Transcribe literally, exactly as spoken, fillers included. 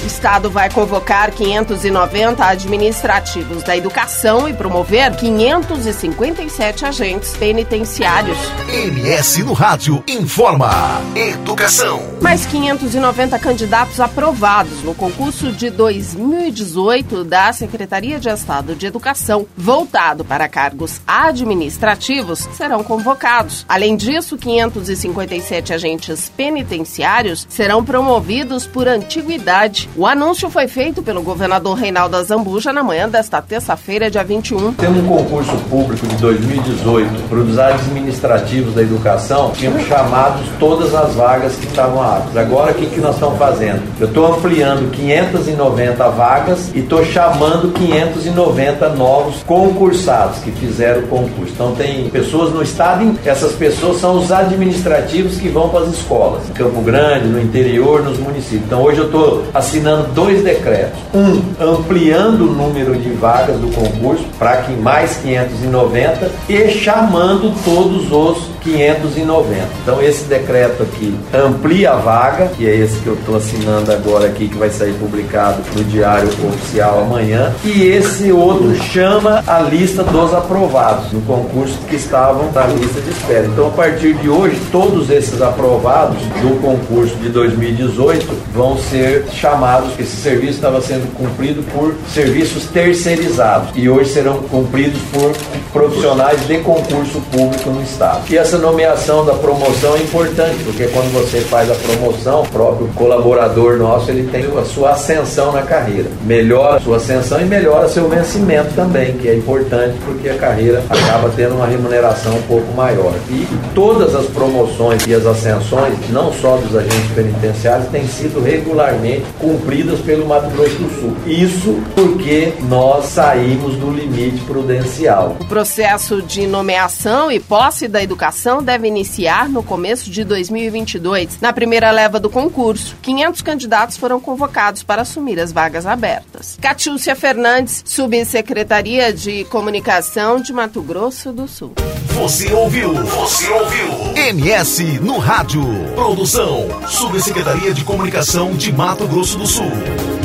O Estado vai convocar quinhentos e noventa administrativos da educação e promover quinhentos e cinquenta e sete agentes penitenciários. M S no Rádio informa. Educação. Mais quinhentos e noventa candidatos aprovados no concurso de dois mil e dezoito da Secretaria de Estado de Educação, voltado para cargos administrativos, serão convocados. Além disso, quinhentos e cinquenta e sete agentes penitenciários serão promovidos por antiguidade. O anúncio foi feito pelo governador Reinaldo Azambuja na manhã desta terça-feira, dia vinte e um. Temos um concurso público de dois mil e dezoito para os administrativos da educação, tínhamos chamados todas as vagas que estavam aptas. Agora, o que, que nós estamos fazendo? Eu estou ampliando quinhentas e noventa vagas e estou chamando quinhentos e noventa novos concursados que fizeram o concurso. Então, tem pessoas no estado, essas pessoas são os administrativos que vão para as escolas, em Campo Grande, no interior, nos municípios. Então, hoje eu estou assinando dois decretos. Um, ampliando o número de vagas do concurso para que mais quinhentos e noventa e chamando todos os quinhentos e noventa. Então, esse decreto aqui amplia a vaga, que é esse que eu estou assinando agora aqui, que vai sair publicado no Diário Oficial amanhã, e esse outro chama a lista dos aprovados no concurso que estavam na lista de espera. Então, a partir de hoje, todos esses aprovados do concurso de dois mil e dezoito vão ser chamados, esse serviço estava sendo cumprido por serviços terceirizados e hoje serão cumpridos por profissionais de concurso público no estado. E essa nomeação da promoção é importante, porque quando você faz a promoção, o próprio colaborador nosso, ele tem a sua ascensão na carreira. Melhora a sua ascensão e melhora seu vencimento também, que é importante porque a carreira acaba tendo uma remuneração um pouco maior. E todas as promoções e as ascensões, não só dos agentes penitenciários, têm sido regularmente cumpridas pelo Mato Grosso do Sul. Isso porque nós saímos do limite prudencial. O processo de nomeação e posse da educação deve iniciar no começo de dois mil e vinte e dois. Na primeira leva do concurso, quinhentos candidatos foram convocados para assumir as vagas abertas. Catiúcia Fernandes, Subsecretaria de Comunicação de Mato Grosso do Sul. Você ouviu? Você ouviu? M S no Rádio. Produção, Subsecretaria de Comunicação de Mato Grosso do Sul.